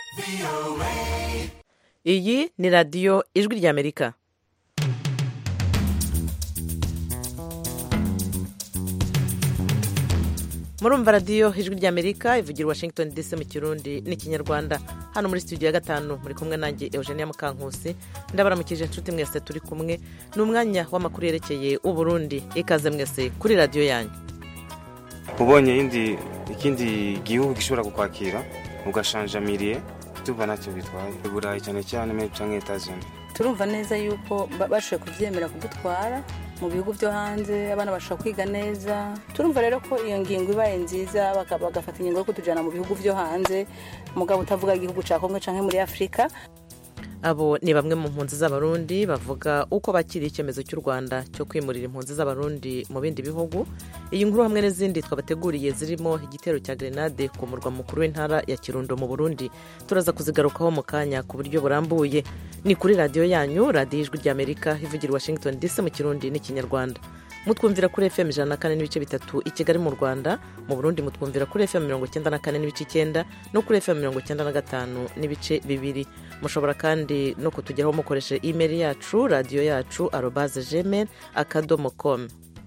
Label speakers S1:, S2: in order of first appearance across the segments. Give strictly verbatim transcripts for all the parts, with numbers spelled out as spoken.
S1: iyi ni radiyo ijwi ry'amerika. murumva radiyo ijwi ry'amerika ivugira Washington D C mu kirundi n'ikinyarwanda. hano muri studio ya gatanu muri kumwe nanjye Eugenia Mukankusi. ndabaramukije inshuti mwese turi kumwe. ni umwanya w'amakuru yerekeye uburundi. ikaze mwese kuri radiyo yanyu.
S2: ubonye indi ikindi gihugu gishobora kukwakira ugashanjamiriye tuva nacyo bitwaye Burayi cyane cyane muri canke Etazini.
S3: turumva neza yuko bashoboye kuvyemera kudutwara mu bihugu byo hanze, abana bashobora kwiga neza. turumva rero ko iyo ngingo ibaye nziza bagafata ingingo yo kutujana mu bihugu byo hanze, mugabo utavuga igihugu ca Kongo canke muri Afrika.
S1: abo ni bamwe mu mpunzi z'abarundi bavuga uko bakiriye icyemezo cy'u Rwanda cyo kwimurira impunzi z'abarundi mu bindi bihugu. iyi nkuru hamwe n'izindi twabateguriye zirimo igitero cya grenade ku murwa mukuru w'intara ya Kirundo mu Burundi turaza kuzigarukaho mu kanya ku buryo burambuye. ni kuri radiyo yanyu, radiyo ijwi ry'Amerika ivugira Washington D C mu kirundi n'ikinyarwanda. mutwumvira kuri F M ijana na kane n'ibice bitatu i Kigali mu Rwanda. mu Burundi mutwumvira kuri F M mirongo icyenda na kane n'ibice icyenda no kuri F M mirongo icyenda na gatanu n'ibice bibiri. mushobora kandi no kutugeraho mukoresheje email yacu radiyo yacu arobase gmail akadomo com.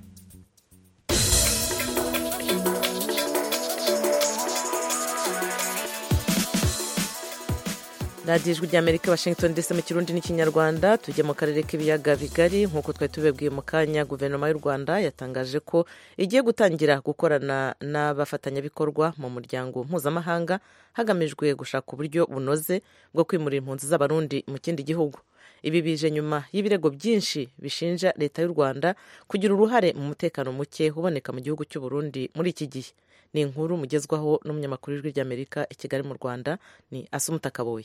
S1: radiyo ijwi ry'Amerika Washington D C mu kirundi n'ikinyarwanda. tujye mu karere k'ibiyaga bigari. nk'uko twari tubibwiye mu kanya, guverinoma y'u Rwanda yatangaje ko igiye gutangira gukorana n'abafatanyabikorwa mu muryango mpuzamahanga hagamijwe gushaka uburyo bunoze bwo kwimurira impunzi z'abarundi mu kindi gihugu. ibi bije nyuma y'ibirego byinshi bishinja leta y'u Rwanda kugira uruhare mu mutekano muke uboneka mu gihugu cy'u Burundi muri iki gihe. ni inkuru mugezwaho n'umunyamakuru w'ijwi ry'Amerika i Kigali mu Rwanda, ni Asumta Kaboyi.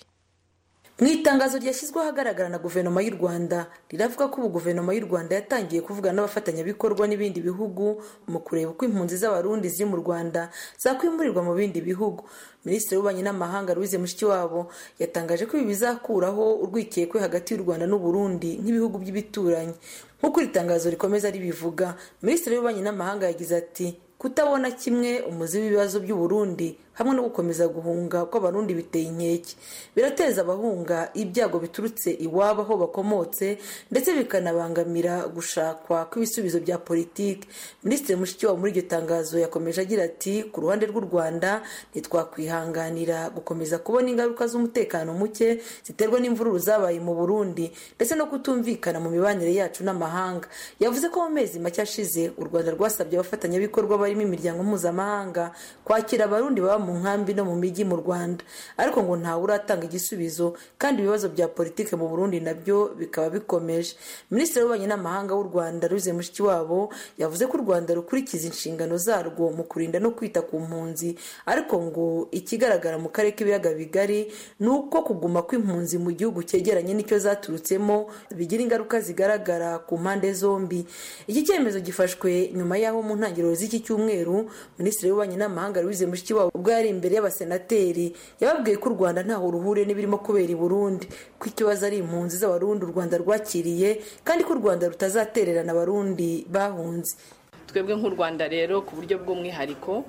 S4: mu itangazo ryashyizweho ahagaragara na guverinoma y'u Rwanda riravuga ko ubu guverinoma y'u Rwanda yatangiye kuvugana n'abafatanyabikorwa n'ibindi bihugu mu kureba uko impunzi z'abarundi ziri mu Rwanda zakwimurirwa mu bindi bihugu. Minisitiri w'ububanyi n'amahanga Louise Mushikiwabo yatangaje ko ibi bizakuraho urwikekwe hagati y'u Rwanda n'u Burundi nk'ibihugu by'ibituranyi. nk'uko iri tangazo rikomeza ribivuga, Minisitiri w'ububanyi n'amahanga yagize ati kutabona kimwe umuzi w'ibibazo by'u Burundi hamwe no gukomeza guhunga kw'abarundi biteye inkeke, birateza abahunga ibyago biturutse iwabo aho bakomotse ndetse bikanabangamira gushakwa kw'ibisubizo bya politiki. Minisitiri Mushikiwabo muri iryo tangazo yakomeje agira ati ku ruhande rw'u Rwanda ntitwakwihanganira gukomeza kubona ingaruka z'umutekano muke ziterwa n'imvururu zabaye mu Burundi ndetse no kutumvikana mu mibanire yacu n'amahanga. yavuze ko mu mezi make ashize u Rwanda rwasabye abafatanyabikorwa barimo imiryango mpuzamahanga kwakira abarundi baba mu nkambi no mu mijyi mu Rwanda, ariko ngo ntawe uratanga igisubizo kandi ibibazo bya politike mu Burundi nabyo bikaba bikomeje. Minisitiri w'ububanyi n'amahanga w'u Rwanda Louise Mushikiwabo yavuze ko u Rwanda rukurikiza inshingano zarwo mu kurinda no kwita ku mpunzi, ariko ngo ikigaragara mu karere k'ibiyaga bigari ni uko kuguma kw'impunzi mu gihugu cyegeranye n'icyo zaturutsemo bigira ingaruka zigaragara ku mpande zombi. iki cyemezo gifashwe nyuma y'aho mu ntangiriro z'iki cyumweru Minisitiri w'ububanyi n'amahanga Louise Mushikiwabo ubwo yari imbere y'abasenateri yababwiye ko u Rwanda ntaho ruhuriye n'ibirimo kubera i Burundi, ko ikibazo ari impunzi z'abarundi u Rwanda rwakiriye kandi ko u Rwanda rutazatererana abarundi bahunze.
S5: twebwe nk'u Rwanda rero ku buryo bw'umwihariko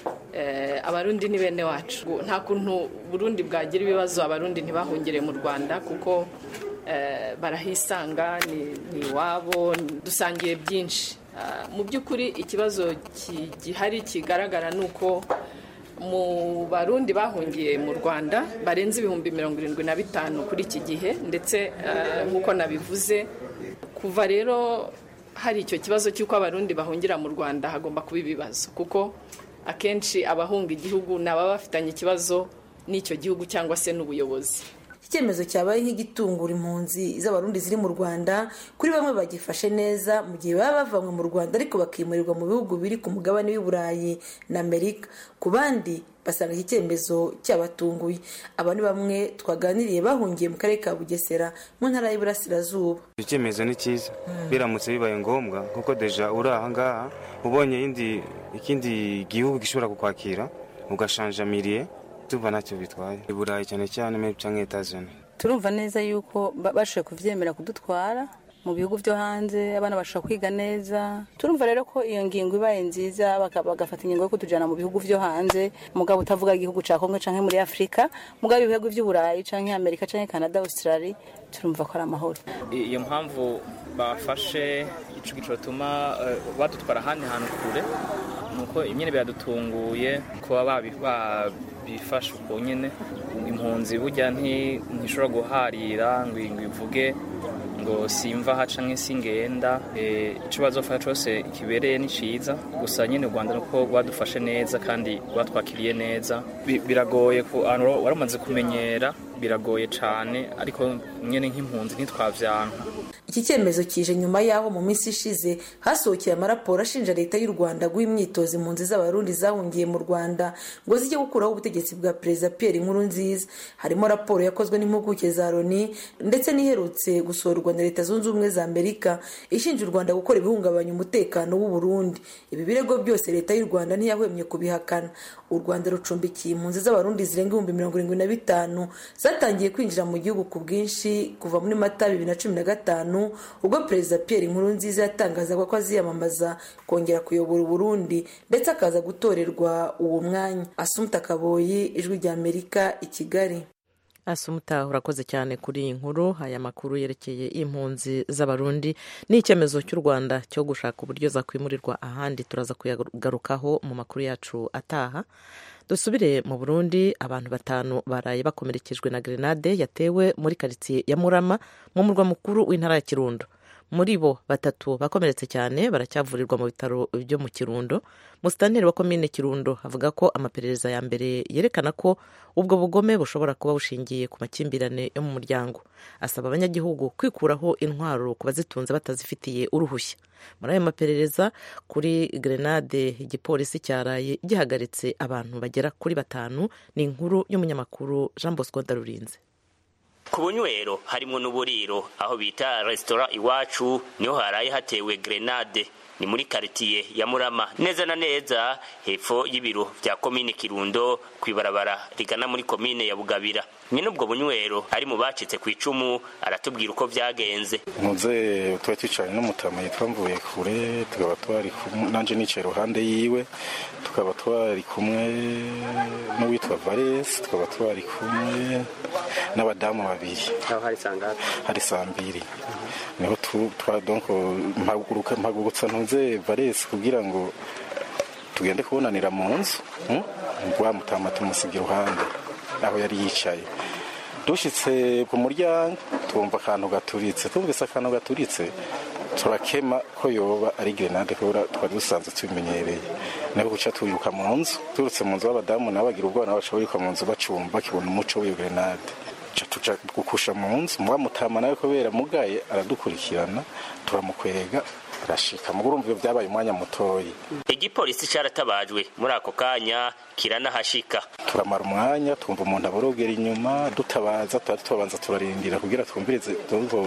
S5: eh, abarundi ni bene wacu. nta kuntu Burundi bwagira ibibazo abarundi ntibahungire mu Rwanda kuko eh, barahisanga ni, ni wabo, dusangiye byinshi. Uh, mu by'ukuri ikibazo gihari kigaragara ni uko mu barundi bahungiye mu Rwanda barenze ibihumbi mirongo irindwi na bitanu kuri iki gihe, ndetse uh, nk'uko nabivuze kuva rero hari icyo kibazo cy'uko abarundi bahungira mu Rwanda hagomba kuba ibibazo, kuko akenshi abahunga igihugu ni ababa bafitanye ikibazo n'icyo gihugu cyangwa se n'ubuyobozi.
S4: icyemezo cyabaye nk'igitungura impunzi z'abarundi ziri mu Rwanda, kuri bamwe bagifashe neza mu gihe baba bavanywe mu Rwanda ariko bakimurirwa mu bihugu biri ku mugabane w'i Burayi na Amerika. ku bandi basanga iki cyemezo cyabatunguye. aba ni bamwe twaganiriye bahungiye mu karere ka Bugesera mu ntara y'Iburasirazuba.
S2: icyemezo ni cyiza biramutse bibaye ngombwa kuko deja uri aha ngaha ubonye indi ikindi gihugu gishobora kukwakira ugashanjamiriye tuva nacyo bitwaye Burayi cyane cyane muri canke Etazini.
S3: turumva neza yuko bashoboye kuvyemera kudutwara mu bihugu byo hanze abana bashobora kwiga neza. Turumva rero ko iyo ngingo ibaye nziza bagafata ingingo yo kutujana mu bihugu byo hanze, mugabo utavuga igihugu ca Kongo canke muri Afrika, mugabo ibihugu by'Uburayi canke Amerika canke Canada, Australia, turumva ko ari amahoro.
S6: Iyo mpamvu bafashe ico gico tuma uh, badutwara ahandi hantu kure, nuko imyene biradutunguye kuba babifasha uko nyene. Impunzi burya ntishobora guharira ngo ivuge ngo simva haca nk'isingenda. Icyo bazofasha cyose kibereye ni cyiza, gusa nyine u Rwanda nuko rwadufashe neza kandi rwatwakiriye neza. Biragoye ko waramaze kumenyera, biragoye cyane, ariko nyine nk'impunzi ntitwavyanka.
S4: Iki cyemezo kije nyuma yaho mu minsi ishize hasohokeye amaraporo ashinja leta y'u Rwanda guha imyitozo impunzi z'abarundi zahungiye mu Rwanda ngo zijye gukuraho ubutegetsi bwa Perezida Pierre Nkurunziza. Harimo raporo yakozwe n'impuguke za Loni ndetse n'iherutse gusohorwa na Leta Zunze Ubumwe za Amerika ishinja u Rwanda gukora ibihungabanya umutekano w'u Burundi. Ibi birego byose leta y'u Rwanda ntiyahwemye kubihakana. U Rwanda rucumbikiye impunzi z'abarundi zirenga ibihumbi mirongo irindwi na bitanu zatangiye kwinjira mu gihugu ku bwinshi kuva muri Mata bibiri na cumi na gatanu, ubwo Perezida Pierre Nkurunziza yatangazaga ko aziyamamaza kongera kuyobora u Burundi ndetse akaza gutorerwa uwo mwanya. Asumta Kaboyi, Ijwi rya Amerika, i Kigali.
S1: Asumta, urakoze cyane kuri iyi nkuru. Aya makuru yerekeye impunzi z'abarundi n'icyemezo cy'u Rwanda cyo gushaka uburyo zakwimurirwa ahandi turaza kuyagarukaho mu makuru yacu ataha. Dusubire mu Burundi. Abantu batanu baraye bakomerekejwe na grenade yatewe muri quartier ya Murama mu murwa mukuru w'intara ya Kirundo. Muri bo batatu bakomeretse cyane baracyavurirwa mu bitaro byo mu Kirundo. Musitanteri wa komine Kirundo avuga ko amaperereza ya mbere yerekana ko ubwo bugome bushobora kuba bushingiye ku makimbirane yo mu muryango. Asaba abanyagihugu kwikuraho intwaro ku bazitunze batazifitiye uruhushya. Muri ayo maperereza kuri grenade, igipolisi cyaraye gihagaritse abantu bagera kuri batanu. Ni inkuru y'umunyamakuru Jean Bosco Ndarurinze.
S7: Ku bunywero harimo n'uburiro aho bita restaurant Iwacu niho haraye hatewe grenade. Ni muri quartier ya Murama neza na neza hepfo y'ibiro vya komine Kirundo kwibarabara rigana muri komine ya Bugabira. Nyine ubwo bunywero ari mu bacitse ku icumu aratubwira uko vyagenze.
S8: Muze twacicanye n'umutama yitwa Mvuye Kure, tukaba twari nanje nicaye ruhande yiwe, tukaba twari kumwe n'uwitwa Valens, tukaba twari kumwe n'abadamu babiri.
S7: Aho hari sangara
S8: hari sambiri. Niho tu twa donc mpaguruka mpagurutsa ntuze Valens kugira ngo tugende kubonanira mu nzu. Ngwa mutama tumusigira ruhande aho yari yicaye. Dushitse ku muryango twumva akantu gaturitse, twumvise akantu gaturitse turakema ko yoba ari grenade kubera twari dusanzwe tubimenyereye. Nako guca tuyuka mu nzu, turutse mu nzu abadamu nabagira ubwo nabashoboye mu nzu bacumba kibona umuco w'iyo grenade. Tuca gukusha mu nzu mwa mutama nawe kubera mugaye aradukurikirana turamukwega arashika mu urumva byabaye umwanya mutoyi.
S7: Igipolisi cyaratabajwe muri ako kanya kiranahashika.
S8: Turamara umwanya twumva umuntu aborogera inyuma dutabaza tubanza turarindira kugira twumvirize tuvo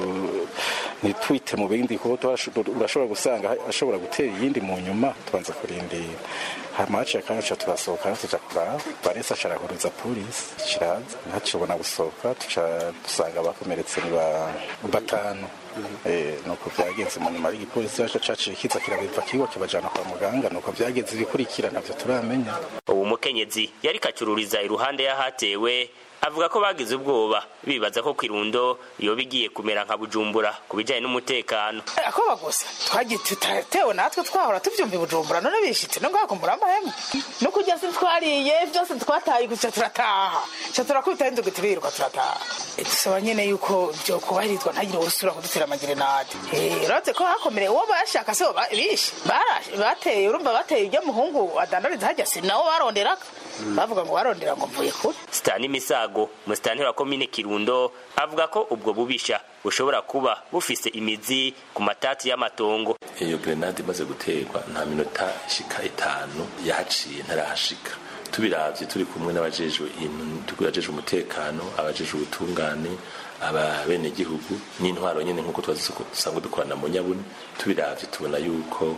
S8: nitwite mu bindi ko urashobora gusanga ashobora gutera yindi mu nyuma tubanza kurindira. Hamacha kanca turasohoka tuja kuraba baresa carahuruza police kiraza ntacobona gusohoka tuca dusanga bakomeretse ni ba batanu. Eh nuko byagenze mu nyuma y'igipolisi cyaje caciye kiza kirabiva kigo kibajana kwa muganga nuko byagenze bikurikira navyo turamenya.
S7: Uwo mukenyezi yari kacururiza iruhande yahatewe avuga ko bagize ubwoba bibaza ko Kirundo iyo bigiye kumera nka Bujumbura kubijanye n'umutekano.
S9: Ako bagose twagiye tutatewe natwe twahora tuvyumva Bujumbura none bishitse no ngako muramba hemwe no kujya se twariye byose twataye guca turataha cyo turakubita inzu gutubirwa turataha. Dusaba nyene yuko byo kubahirizwa ntagire usura kudutera amagerenade. Eh rote ko hakomere uwo bashaka se bishe barashe bateye urumva bateye ijya muhungu adandariza hajya se nawo baronderaka bavuga ngo barondera ngo mvuye kuri
S7: Stani Misago musitanteri wa komine Kirundo avuga ko ubwo bubisha bushobora kuba bufise imizi ku matati y'amatongo.
S10: Iyo grenade imaze guterwa nta minota ishika itanu yahaciye ntarahashika. Tubiravye turi kumwe n'abajejwe tukuyajeje umutekano, abajejwe ubutungane, ababene gihugu n'intwaro nyene nkuko twazisanga dukorana mu Nyabuni. Tubiravye tubona yuko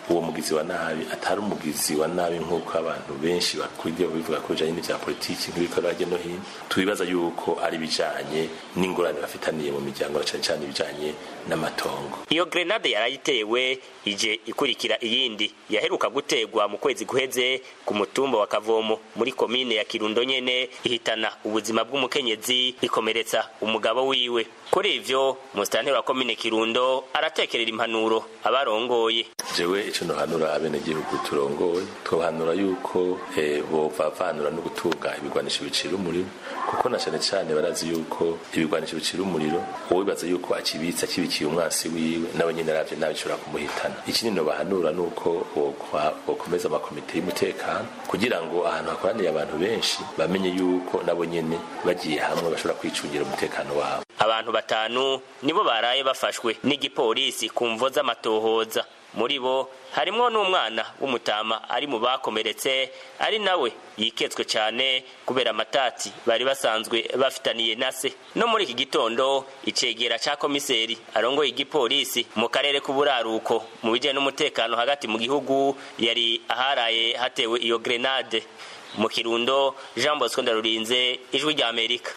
S10: uwo mugizi wa nabi atari umugizi wa nabi nk'uko abantu benshi bakuriye bivuga ko bijanye n'ivya politiki nk'ibikora hirya no hino tubibaza yuko ari bijanye n'ingorane bafitaniye mu miryango cyane cyane bijanye n'amatongo.
S7: Iyo grenade yarayitewe ije ikurikira iyindi yaheruka gutegwa mu kwezi guheze ku mutumba wa Kavomo muri komine ya Kirundo nyene ihitana ubuzima bw'umukenyezi ikomeretsa umugabo wiwe. Kuri ivyo mustanteri wa komine Kirundo aratekerera impanuro abarongoye.
S10: Jewe ico no hanura abene gihugu turongoye twohanura yuko eh, bovavanura no gutunga ibigwanisho bicira umuriro kuko na cyane cyane barazi yuko ibigwanisho bicira umuriro wowe baza yuko akibitsa kibikiye umwasi wiwe nawe nyine aravye nabishobora kumuhitana. Ikindi no bahanura nuko bokomeza amakomite y'umutekano kugira ngo ahantu hakoraniye abantu benshi bamenye yuko nabo nyene bagiye hamwe bashobora kwicungira umutekano wabo.
S7: Abantu batanu nibo baraye bafashwe n'igipolisi ku mvo z'amatohoza. Muri bo harimo n'umwana w'umutama ari mu bakomeretse ari nawe yiketswe cyane kubera amatati bari basanzwe bafitaniye nase. No muri iki gitondo icegera ca komiseri arongoye igipolisi mu karere k'uburaruko mu bijanye n'umutekano hagati mu gihugu yari aharaye hatewe iyo grenade. Mu Kirundo, Jean Bosco Ndarurinze, Ijwi rya Amerika.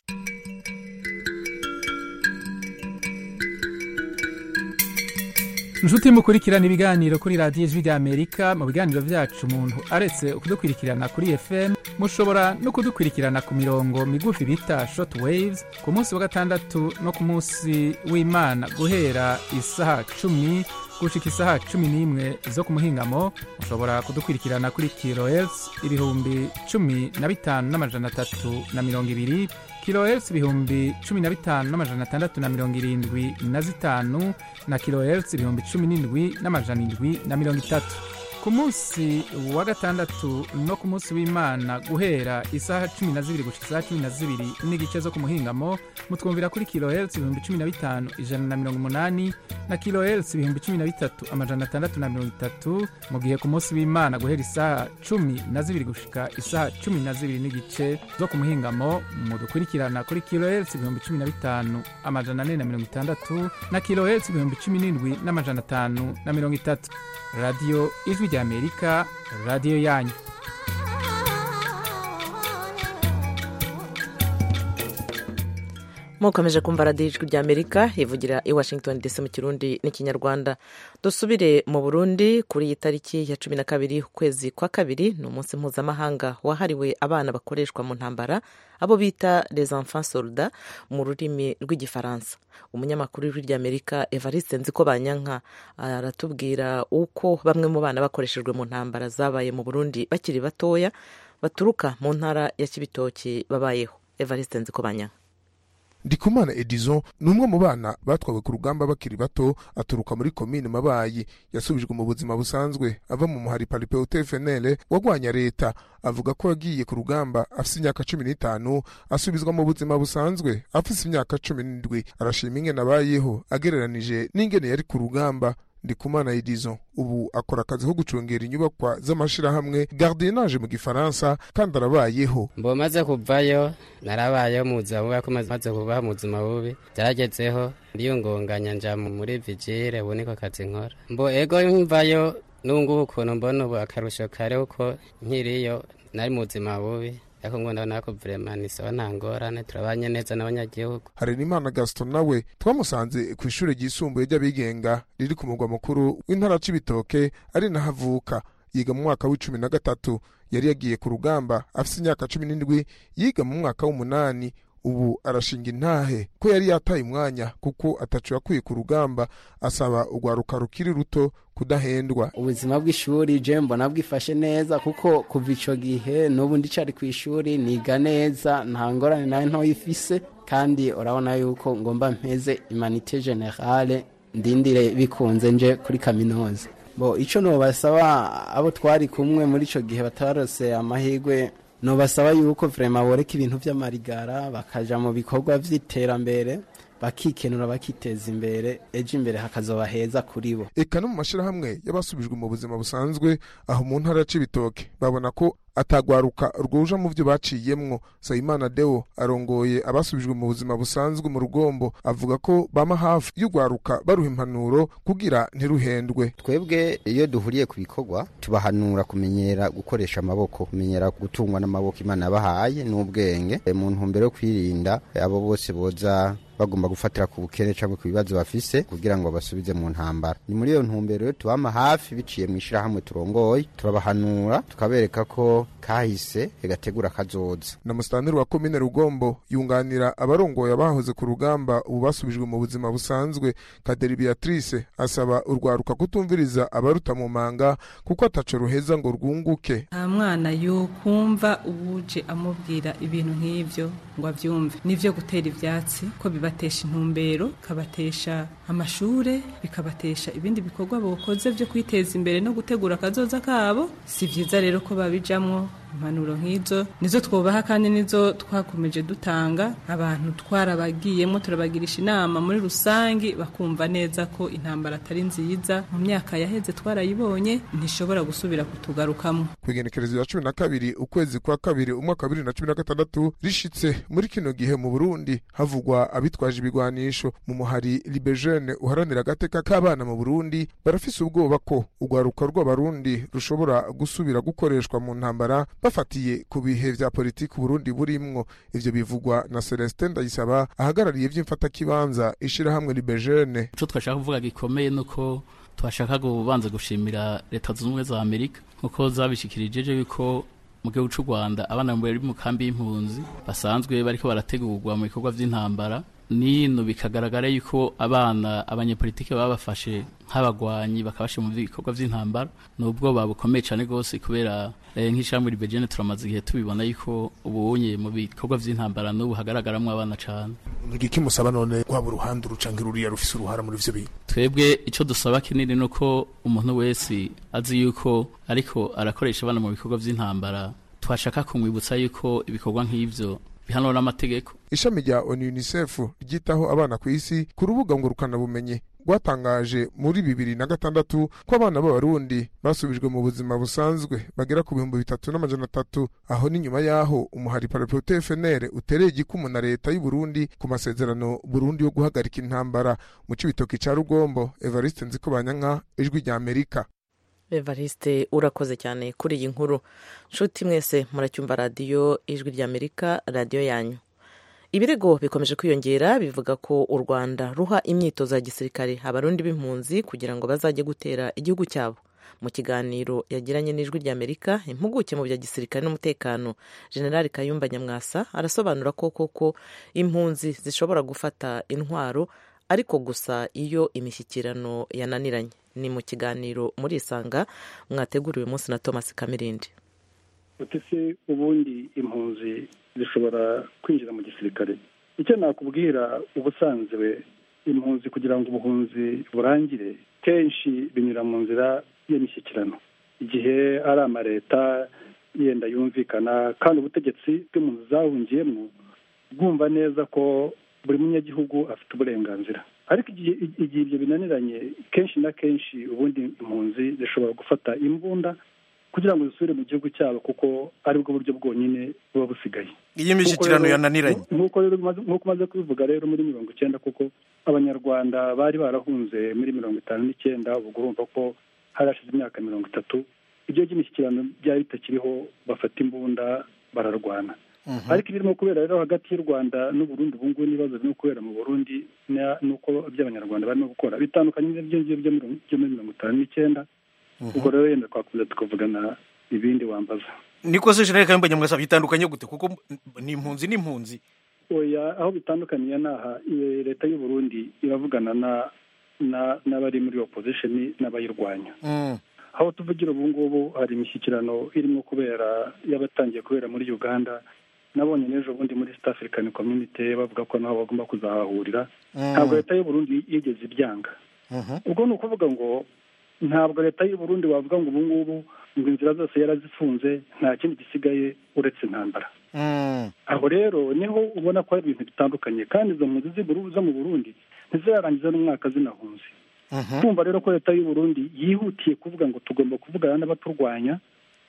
S11: Nshuti mukurikirana ibiganiro kuri radiyo Ijwi rya Amerika. Mu biganiro vyacu umuntu aretse kudukurikirana kuri F M mushobora no kudukurikirana ku mirongo migufi bita short waves ku munsi wa gatandatu no ku munsi w'Imana guhera isaha cumi gushika isaha cumi n'imwe zo ku muhingamo. Mushobora kudukurikirana kuri kilohertz ibihumbi cumi na bitanu n'amajana atatu na mirongo ibiri, kilohertz ibihumbi cumi na bitanu n'amajana atandatu na mirongo irindwi na zitanu na kilohertz ibihumbi cumi n'indwi n'amajana indwi na mirongo itatu. Ku munsi wa gatandatu no ku munsi w'Imana guhera isaha cumi na zibiri gushika isaha cumi na zibiri n'igice zo ku muhingamo mutwumvira kuri kilohertz ibihumbi cumi na bitanu ijana na mirongo umunani na kilohertz ibihumbi cumi na bitatu amajana atandatu na mirongo itatu, mu gihe ku munsi w'Imana guhera isaha cumi na zibiri gushika isaha cumi na zibiri n'igice zo ku muhingamo mudukurikirana kuri kilohertz ibihumbi cumi na bitanu amajana ane na mirongo itandatu na kilohertz ibihumbi cumi n'indwi n'amajana atanu na mirongo itatu. Radio Ijwi rya Amerika, radio yanyu.
S1: Mukomeje kumva radiyo Ijwi rya Amerika ivugira i Washington D C mu Kirundi n'ikinyarwanda. Dusubire mu Burundi kuri iyi tariki ya cumi na kabiri ukwezi kwa kabiri ni umunsi mpuzamahanga wahariwe abana bakoreshwa mu ntambara abo bita les enfants soldats mu rurimi rw'igifaransa. Umunyamakuru w'Ijwi rya Amerika Evariste Nzikobanyanka aratubwira uko bamwe mu bana bakoreshejwe mu ntambara zabaye mu Burundi bakiri batoya baturuka mu ntara ya Cibitoke babayeho. Evariste Nzikobanyanka.
S12: Ndikumana Edison numwe mu bana batwawe ku rugamba bakiri bato aturuka muri komine Mabayi yasubijwe mu buzima busanzwe ava mu muhari Paripe F N L wagwanya leta. Avuga ko yagiye ku rugamba afise imyaka cumi n'itanu asubizwa mu buzima busanzwe afise imyaka cumi n'indwi. Arashima ingene abayeho agereranije n'ingene yari ku rugamba. Ndikumana Edison ubu akora akazi ko gucungera inyubakwa z'amashirahamwe gardiennage mu gifaransa kandi arabayeho.
S13: Mbo maze kuvayo narabayeho mu buzima bubi ko maze kubaho mu buzima bubi byaragezeho ndiyungunganya nja muri vigile ubu niko kazi nkora. Mbo ego mvayo nungu ukuntu mbona ubu akarusho kare uko nkiriyo nari mu buzima bubi ariko ngo ndabona ko vraiment nisaba ntangorane turabanye neza n'abanyagihugu. Harerimana
S12: Gaston nawe twamusanze ku ishure ryisumbuye ry'abigenga riri ku mugwa mukuru w'intara Cibitoke ari nahavuka. Yiga mu mwaka w'icumi na gatatu yari yagiye ku rugamba afise imyaka cumi n'indwi yiga mu mwaka w'umunani. Ubu arashinga intahe ko yari yataye umwanya kuko atacu yakwiye ku rugamba. Asaba urwaruka rukiri ruto kudahendwa.
S14: Ubuzima bw'ishuri je mbona bwifashe neza kuko kuva ico gihe n'ubu ndicari ku ishuri niga neza nta ngorane nayo ntoyifise kandi urabona yuko ngomba mpeze humanité générale ndindire bikunze nje kuri kaminuza. Bo ico no basaba abo twari kumwe muri ico gihe batarose amahirwe no basaba yuko vraiment boreka ibintu vy'amarigara bakaja mu bikorwa vy'iterambere bakikenura bakiteza imbere eje imbere hakazoba heza kuri bo.
S12: Eka no mu mashirahamwe y'abasubijwe mu buzima busanzwe aho mu ntara Cibitoke babona ko atagwaruka rwoja mu vyo baciyemwo. Sayimana Deo arongoye abasubijwe mu buzima busanzwe mu Rugombo avuga ko bama hafi y'ugwaruka baruha impanuro kugira ntiruhendwe.
S15: Twebwe iyo duhuriye ku bikorwa tubahanura kumenyera gukoresha amaboko, kumenyera gutungwa n'amaboko Imana yabahaye n'ubwenge mu ntumbero yo kwirinda abo bose boza bagomba gufatira ku bukene cyangwa ku bibazo bafise kugira ngo basubize mu ntambara. Ni muri iyo ntumbero tubama hafi biciye mu ishirahamwe turongoye, turabahanura tukabereka ko kahise egategura kazoza.
S12: Na musitanteri wa komine Rugombo yunganira abarongoye abahoze ku rugamba ubu basubijwe mu buzima busanzwe. Kaderi Beatrice asaba urwaruka kutumviriza abaruta mu manga kuko ataco ruheza ngo rwunguke.
S16: Nta mwana yo kumva ubuje amubwira ibintu nk'ivyo ngo avyumve, nivyo gutera ivyatsi ko bibatesha intumbero, kabatesha amashure, bikabatesha ibindi bikorwa bokoze vyo kwiteza imbere no gutegura akazoza kabo. Si vyiza rero ko babijamwo. Impanuro nk'izo nizo twubaha kandi nizo twakomeje dutanga. Abantu twarabagiyemo turabagirisha inama muri rusangi bakumva neza ko intambara atari nziza. Mu myaka yaheze twarayibonye ntishobora gusubira kutugarukamo.
S12: Kwigenekerezo ya cumi na kabiri ukwezi kwa kabiri umwaka wa bibiri na cumi na gatandatu rishitse muri kino gihe mu Burundi havugwa abitwaje ibigwanisho. Mu muhari Libejene uharanira agateka k'abana mu Burundi barafise ubwoba ko ugwaruka rw'abarundi rushobora gusubira gukoreshwa mu ntambara bafatiye ku bihe vya politiki Burundi burimwo. Ivyo bivugwa na Celestin Ndayisaba ahagarariye vy'imfata kibanza ishirahamwe Libejene.
S17: Ico twashaka kuvuga gikomeye nuko twashaka kubanza gushimira leta zunze ubumwe za Amerika nkuko zabishikirije yuko mu gihugu cy'u Rwanda abana bari mu kambi y'impunzi basanzwe bariko barategurwa mu bikorwa vy'intambara. Nino bikagaragara yuko abana abanyepolitike babafashe nk'abagwanyi bakabashe mu bikorwa vy'intambara. Nubwo babukomeye cyane gose kubera eh, nk'ishamwe Libejene turamaze igihe tubibona yuko ubunye mu bikorwa vy'intambara n'ubu hagaragaramwe abana cyane.
S12: Ngiki musaba none kwa buruhande rucangira uriya rufise uruhara muri ivyo bintu.
S17: Twebwe ico dusaba kinini nuko umuntu wese azi yuko ariko arakoresha abana mu bikorwa vy'intambara twashaka kumwibutsa yuko ibikorwa nk'ivyo bihanwa n'amategeko.
S12: Ishami rya UNICEF ryitaho abana ku isi ku rubuga ngurukana bumenye rwatangaje muri bibiri na gatandatu ko abana b'abarundi basubijwe mu buzima busanzwe bagera ku bihumbi bitatu n'amajana atatu. Aho ni nyuma yaho umuhari Parapluie T F N L utereye igikumu na leta y'u Burundi ku masezerano Burundi yo guhagarika intambara. Mu Cibitoke ca Rugombo, Evariste Nzikobanyanka, Ijwi rya Amerika.
S1: Evariste urakoze cyane kuri iyi nkuru. Nshuti mwese muracyumva radio Ijwi rya Amerika, radio yanyu. Ibirego bikomeje kwiyongera bivuga ko u Rwanda ruha imyitozo ya gisirikare abarundi b'impunzi kugira ngo bazajye gutera igihugu cyabo. Mu kiganiro yagiranye n'Ijwi rya Amerika, impuguke mu bya gisirikare n'umutekano General Kayumba Nyamwasa arasobanura ko koko impunzi zishobora gufata intwaro ariko gusa iyo imishyikirano yananiranye. Ni mu kiganiro muri Isanga mwateguriwe munsi na Thomas Kamirindi.
S18: Utese ubundi impunzi zishobora kwinjira mu gisirikare. Icyo nakubwira ubusanzwe impunzi kugira ngo ubuhunzi burangire kenshi binyura mu nzira y'imishyikirano. Igihe ari amareta yenda yumvikana kandi ubutegetsi bw'impunzi zahungiyemo bwumva neza ko buri munyagihugu afite uburenganzira. Ariko igihe ibyo binaniranye kenshi na kenshi ubundi impunzi zishobora gufata imbunda kugira ngo zisubire mu gihugu cyabo kuko ari bwo buryo bwonyine buba busigaye.
S19: Iyi mishyikirano yananiranye
S18: nk'uko rero nk'uko maze kubivuga rero muri mirongo icyenda kuko abanyarwanda bari barahunze muri mirongo itanu n'icyenda ubwo urumva ko harashize imyaka mirongo itatu ibyo by'imishyikirano byari bitakiriho bafata imbunda bararwana. Ariko ibirimo kubera rero hagati y'u Rwanda n'u Burundi ubu ngubu n'ibibazo birimo kubera mu Burundi n'uko by'abanyarwanda barimo gukora bitandukanye n'ibyo ngibyo byo muri mirongo itanu n'icyenda. Ubwo rero yenda twakomeza tukavugana ibindi wambaza.
S19: Niko se General Kayumba Nyamwasa bitandukanye gute kuko ni impunzi n'impunzi?
S18: Oya, aho bitandukaniye naha leta y'u Burundi iravugana na n'abari muri opposition n'abayirwanya. Aho tuvugira ubu ngubu hari imishyikirano irimo kubera yabatangiye kubera muri Uganda. Nabonye n'ejo bundi muri East African Community bavuga ko naho bagomba kuzahahurira. Ntabwo leta y'u Burundi yigeze ibyanga. Ubwo ni ukuvuga ngo ntabwo leta y'u Burundi wavuga ngo ubu ngubu ngo inzira zose yarazifunze nta kindi gisigaye uretse intambara. Aho rero niho ubona ko hari ibintu bitandukanye kandi izo mpunzi zo mu Burundi ntizirarangiza n'umwaka zinahunze. Kumva rero ko leta y'u Burundi yihutiye kuvuga ngo tugomba kuvugana n'abaturwanya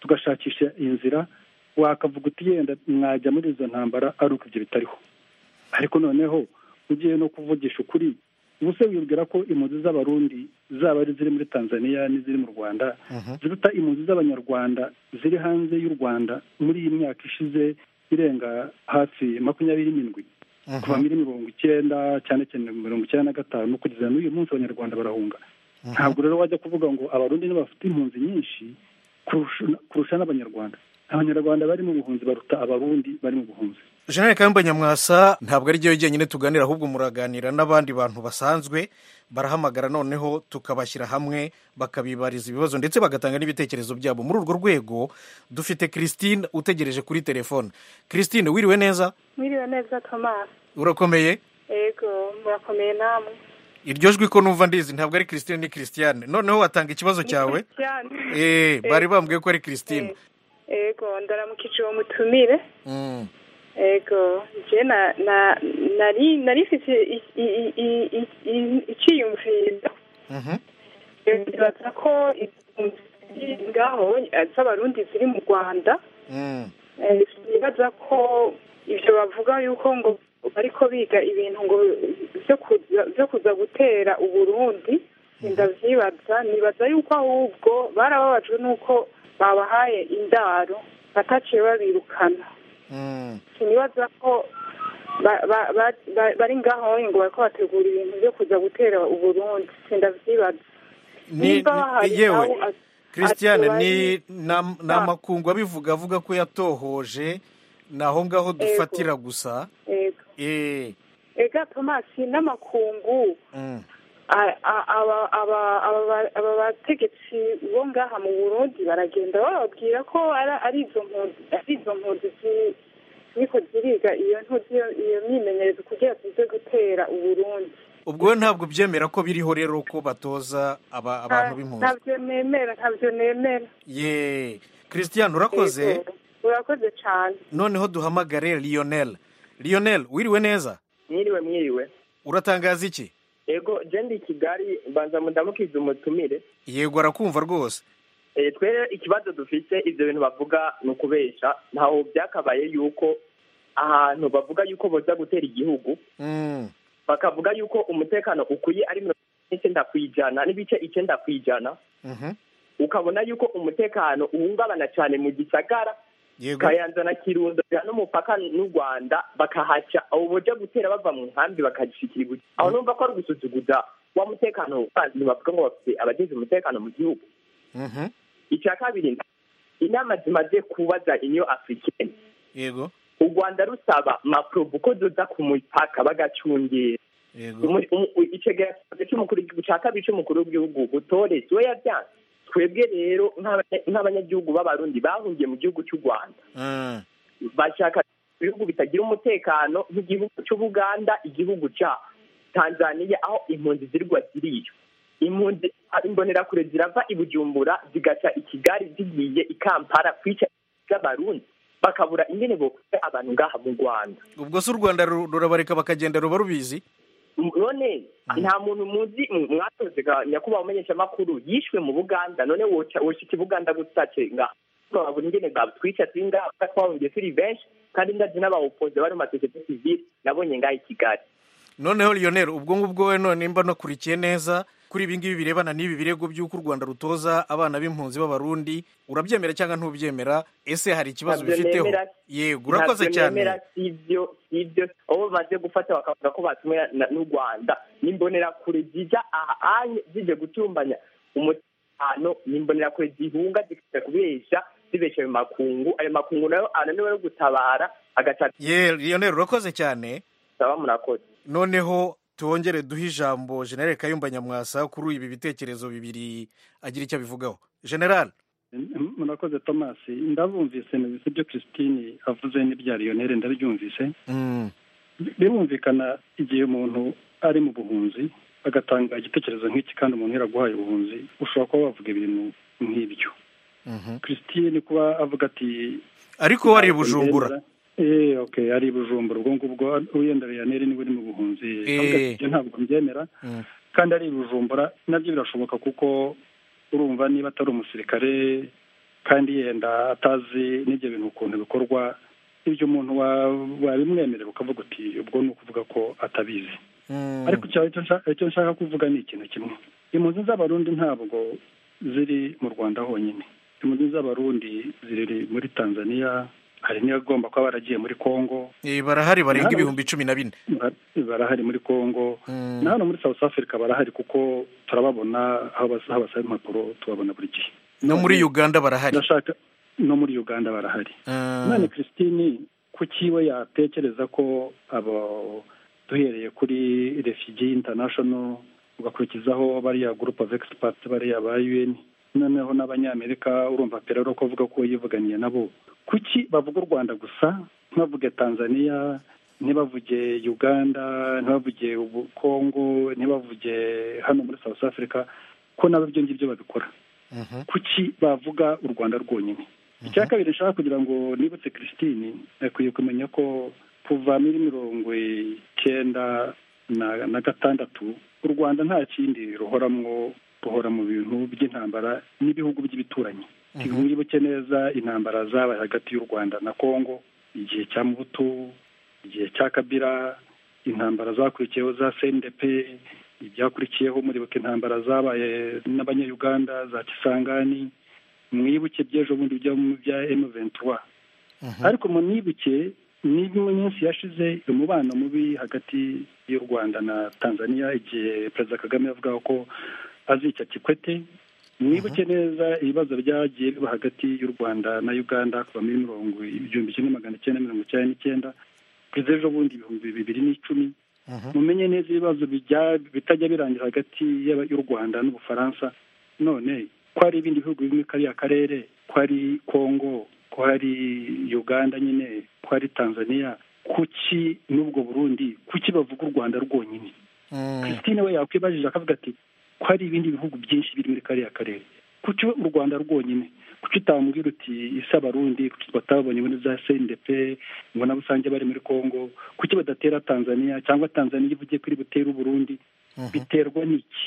S18: tugashakisha inzira wakavuga uti yenda mwajya muri izo ntambara ari uko ibyo bitariho ariko noneho ugiye no kuvugisha ukuri ubuse wibwira ko impunzi z'abarundi zaba ari ziri muri tanzania n'iziri mu rwanda ziruta impunzi z'abanyarwanda ziri hanze y'u rwanda muri iyi myaka ishize irenga hafi makumyabiri n'indwi kuva muri mirongo icyenda cyane cyane mirongo icyenda na gatanu kugeza n'uyu munsi abanyarwanda barahunga ntabwo rero wajya kuvuga ngo abarundi nibo bafite impunzi nyinshi kurusha n'abanyarwanda abanyarwanda bari mu buhunzi baruta abarundi bari mu buhunzi.
S19: Jenerali Kayumba Nyamwasa ntabwo ari ryo jyenyine tuganira ahubwo muraganira n'abandi bantu basanzwe barahamagara noneho tukabashyira hamwe bakabibariza ibibazo ndetse bagatanga n'ibitekerezo byabo. Muri urwo rwego dufite Christine utegereje kuri telefone. Christine wiriwe neza?
S20: Wiriwe neza Thomas.
S19: Urakomeye?
S20: Yego murakomeye namwe.
S19: Iryo jwi ko numva ndizi ntabwo ari Christine ni Christiane. Noneho watanga ikibazo cyawe? Eh bari bambwiye ko ari Christine.
S20: Yego ndaramukije uwo mutumire.
S19: Mm.
S20: Ego je na na nari nari fite iciyumviro
S19: mhm
S20: bibaza ko ngaho z'abarundi ziri mu Rwanda
S19: mm
S20: bibaza ko ivyo bavuga yuko ngo bariko biga ibintu ngo byo kuza byo kuza gutera uburundi ndavyibaza nibaza yuko ahubwo barababajwe nuko babahaye indaro bataciye babirukana sinibaza ko bari ngaho ngo bariko bategura ibintu byo kuza gutera uburundi sindavyibaza
S19: yewe Christiane ni n'amakungu abivuga avuga ko yatohoje naho ngaho dufatira gusa
S20: eh ega Thomas n'amakungu aba bategetsi bo ngaha mu Burundi baragenda bababwira ko ari izo mpunzi ari izo mpunzi ziko ziriga iyo ntuzi iyo myimenyerezo kugira zize gutera uburundi.
S19: Ubwo ntabwo byemera ko biriho rero ko batoza aba abantu b'impunzi?
S20: Ntabyo nemera ntabyo nemera.
S19: Ye Christian urakoze?
S20: Urakoze cyane.
S19: Noneho duhamagare Lionel. Lionel wiriwe neza?
S21: Mwiriwe mwiriwe.
S19: Uratangaza iki?
S21: Ego jendi Kigali banza mudamukiza umutumire.
S19: Yego arakumva rwose.
S21: Eh twere ikibazo dufite ivyo bintu bavuga no kubesha ntaho byakabaye yuko ahantu bavuga yuko boza gutera igihugu.
S19: Mm.
S21: Bakavuga yuko umutekano ukuye ari mirongo icyenda kwijana n'ibice icyenda kwijana.
S19: Mhm.
S21: Ukabona yuko umutekano uhungabana cyane mu gisagara. Kayanza na Kirundo n'umupaka n'u Rwanda bakahaca abo boje gutera bava mu nkambi bakagishikira ibuye. Aho numva ko ari gusuzuguza wa mutekano kandi bavuga ngo bafite abagize umutekano mu gihugu.
S19: Mhm.
S21: Icya kabiri inama zimaze kubaza inyo africaine.
S19: Yego.
S21: U Rwanda rusaba maprobu ko doza ku mupaka bagacungera.
S19: Yego.
S21: Icegera cy'umukuru w'igihugu cya kabiri cy'umukuru w'igihugu gutore we yabyanze. Twebwe rero nk'abanyagihugu b'abarundi bahungiye mu gihugu cy'u Rwanda.
S19: Mm.
S21: Bashaka ibihugu bitagira umutekano nk'igihugu cy'Ubuganda, igihugu cya Tanzania aho impunzi zirwa ziriyo. Impunzi imbonera kure zirava i Bujumbura zigaca i Kigali zigiye i Kampala kwica z'abarundi bakabura ingene bo abantu ngaha mu Rwanda.
S19: Ubwo se u Rwanda rurabareka bakagenda ruba rubizi?
S21: None nta muntu muzi mwatoze nyakuba umenyesha makuru yishwe mu Buganda none woca woshika Buganda gutace nga babura ingene gabtwica tinga twahungiye turi benshi kandi ndazi n'abawopoze bari mu societe civile nabonye ngaha i Kigali.
S19: Noneho Lionel ubwo ngubwo we none imba no kurikiye neza kuri ibi ngibi birebana n'ibi birego by'uko u Rwanda rutoza abana b'impunzi b'abarundi urabyemera cyangwa ntubyemera ese hari ikibazo bifiteho? Yego urakoze cyane.
S21: Sivyo sivyo abo baje gufata bakavuga ko batumwe n'u Rwanda nimbonera kure zija ahanye zije gutumbanya umutekano nimbonera kure zihunga zikita kubesha zibesha mu makungu ayo makungu nayo ananiwe no gutabara agaca.
S19: Ye Lionel urakoze cyane.
S21: Saba murakoze.
S19: Noneho tuongere duhe ijambo General Kayumba Nyamwasa kuri ibi bitekerezo bibiri agira icyo bivugaho. General
S18: murakoze Thomas ndabumvise n'ibyo Christine avuze n'ibya Lionel ndabyumvise.
S19: Mm.
S18: Birumvikana igihe umuntu ari mu buhunzi agatanga igitekerezo nk'iki kandi umuntu yaraguhaye ubuhunzi ushobora kuba wavuga ibintu nk'ibyo.
S19: Mhm.
S18: Christine kuba avuga ati
S19: ariko wari Bujumbura.
S18: Eh okay ari Bujumbura ubwo ngubwo uyenda Lionel ni buri mu buhunzi
S19: eh.
S18: Ntabwo mbyemera.
S19: Mm.
S18: Kandi ari Bujumbura nabyo birashoboka kuko urumva niba atari umusirikare kandi yenda atazi n'ibyo bintu ukuntu bikorwa, ibyo umuntu wabimwemerera ukavuga uti ubwo ni ukuvuga ko atabizi. Ariko icyo nshaka kuvuga ni ikintu kimwe, impunzi z'abarundi ntabwo ziri mu Rwanda honyine, impunzi z'abarundi ziri muri Tanzania, hari n'abagomba kuba baragiye muri Congo,
S19: barahari barenga ibihumbi cumi na bine,
S18: barahari muri Congo, na hano muri South Africa barahari kuko turababona aho basaba impapuro, tubabona buri gihe.
S19: No muri Uganda barahari,
S18: no muri Uganda barahari. None Christine kuki we yatekereza ko abo duhereye kuri Refugee International ugakurikizaho bariya group of experts bariya ba U N noneho n'abanyamerika, urumva rero ko avuga ko yivuganiye nabo, kuki bavuga u Rwanda gusa ntibavuge Tanzania, ntibavuge Uganda, ntibavuge Congo, ntibavuge hano muri South Africa, ko nabo ibyo ngibyo babikora? Kuki bavuga u Rwanda rwonyine? Icya kabiri nshaka kugira ngo nibutse Christine, akwiye kumenya ko kuva muri mirongo icyenda na gatandatu u Rwanda nta kindi ruhoramwo, ruhora mu bintu by'intambara n'ibihugu by'ibituranyi. Wibuke neza intambara zabaye hagati y'u Rwanda na Congo, igihe cya Mobutu, igihe cya Kabila, intambara zakurikiyeho za C N D P, ibyakurikiyeho muribuke intambara zabaye n'abanya-Uganda za Kisangani, mwibuke by'ejo bundi bya M vingt-trois. Ariko munibuke n'ibyo minsi yashize umubano mubi hagati y'u Rwanda na Tanzania, igihe Perezida Kagame yavuga ko azica Kikwete. Mwibuke neza ibibazo byagiye biba hagati y'u Rwanda na Uganda kuva muri mirongo igihumbi kimwe magana cyenda mirongo icyenda n'icyenda kugeza ejo bundi ibihumbi bibiri n'icumi. Mumenye neza ibibazo bitajya birangira hagati y'u Rwanda n'Ubufaransa. None ko hari ibindi bihugu bimwe kariya karere, ko hari Congo, ko hari Uganda nyine, ko hari Tanzania, kuki n'ubwo Burundi, kuki bavuga u Rwanda rwonyine? Christine we yakwibajije akavuga ati ko hari ibindi bihugu byinshi biri muri kariya karere, kuki u Rwanda rwonyine? Kuki utamubwira uti isi Abarundi kuki batabonye muri za C N D P ngo nabo usange bari muri Congo? Kuki badatera Tanzania, cyangwa Tanzania ivugiye kuri butera u Burundi? Biterwa n'iki?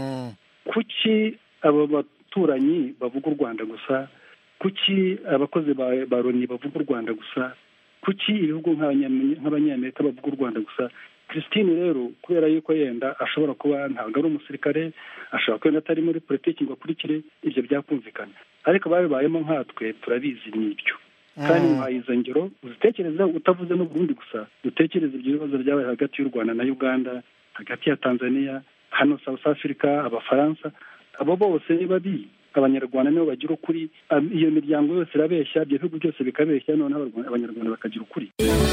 S18: Kuki abo baturanyi bavuga u Rwanda gusa? Kuki abakozi ba Loni bavuga u Rwanda gusa? Kuki ibihugu nk'abanyamerika bavuga u Rwanda gusa? Christine rero kubera yuko yenda ashobora kuba ntabwo ari umusirikare, ashobora kuba atari muri politiki ngo akurikire ibyo byakumvikana, ariko babibayemo nkatwe turabizi n'ibyo. Kandi muhaye izo ngero uzitekereza, utavuze n'u Burundi gusa, dutekereze ibyo bibazo byabaye hagati y'u Rwanda na Uganda, hagati ya Tanzania, hano South Africa, Abafaransa, abo bose ni babi. Abanyarwanda nibo bagira ukuri, iyo miryango yose irabeshya, ibyo bihugu byose bikabeshya, none abanyarwanda bakagira ukuri.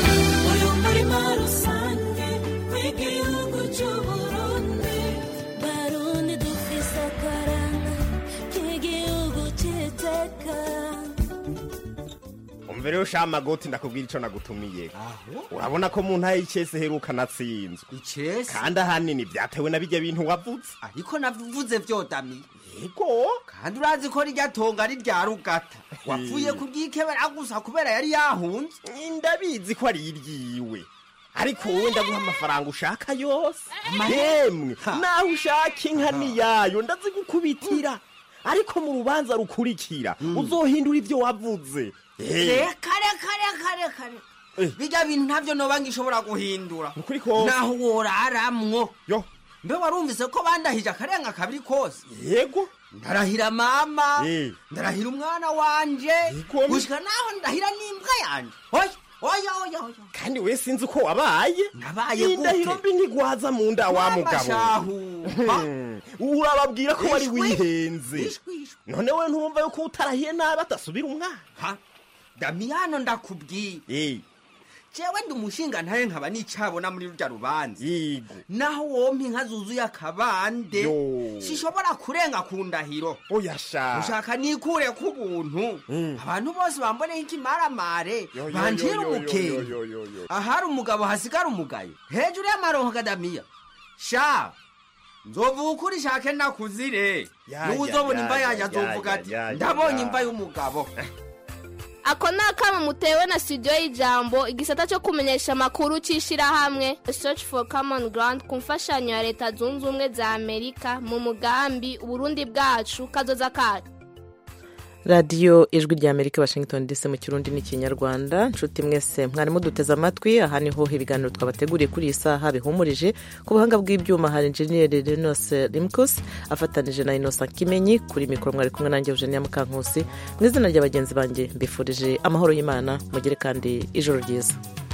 S5: Umvere ushama goti ndakubwira ico nagutumiye. Urabona ko mu ntaye icese heruka natsinzwe.
S22: Icese?
S5: Kandi ahanini byatewe na bijya bintu wavuze.
S22: Ariko navuze vyodami.
S5: Yego,
S22: kandi urazi ko rijya tonga ari rya rugata. Wapfuye kubyikebera gusa kubera yari yahunze.
S5: Ndabizi ko ari iryiwe. Ariko wowe ndaguha amafaranga ushaka yose. Yemwe, naho ushaka inka ni yayo ndazigukubitira. Ariko mu rubanza rukurikira uzohindura ivyo wavuze.
S22: Reka reka reka reka. Bijya bintu ntavyo noba ngishobora guhindura.
S5: Ukuri ko
S22: naho woraramwo.
S5: Yo,
S22: mbe warumvise ko bandahije akarenga kabiri kose?
S5: Yego,
S22: ndarahira mama, ndarahira umwana wanje, gushika naho ndahira n'imbwa yanje. Hoya oya oya oya.
S5: Kandi we sinzi uko wabaye.
S22: Nabaye gute?
S5: Ndahiro mbi ntigwaza mu nda wa mugabo. Urababwira ko wari wihenze. None we ntumva yuko utarahiye nabi atasubira umwana?
S22: Ha? Damiano ndakubwiye.
S5: Eh.
S22: Jewe ndi umushinga ntaye nkaba nicabona muri rujya rubanza.
S5: Yego.
S22: Naho wompi nkazuzuye akabande. Sishobora kurenga ku ndahiro.
S5: Oya sha.
S22: Ushaka nikure ku buntu. Abantu bose bambone ikimaramare. Banjira umukeye. Ahari umugabo hasigara umugayo. Hejuru y'amaronko kadamiya. Sha. Nzovuga uri shake nakuzire. N'uzobona imva yaje azovuga ati ndabonye imva y'umugabo.
S23: Ako nakama mutewe na studio y'ijambo igisata cyo kumenyesha makuru cishira hamwe Search for Common Ground kumfashanyo ya leta zunze ubumwe za Amerika mu mugambi Burundi bwacu kazoza kacu.
S1: radiyo ijwi rya amerika washington dc mu kirundi n'ikinyarwanda nshuti mwese mwarimo duteze amatwi aha niho ibiganiro twabateguriye kuri iyi saha bihumurije ku buhanga bw'ibyuma hari injeniyeri renose rimkus afatanije na inosa kimenyi kuri mikoro mwari kumwe nanjye eugenia mukankusi mu izina rya bagenzi banjye mbifurije amahoro y'imana mugire kandi ijoro ryiza.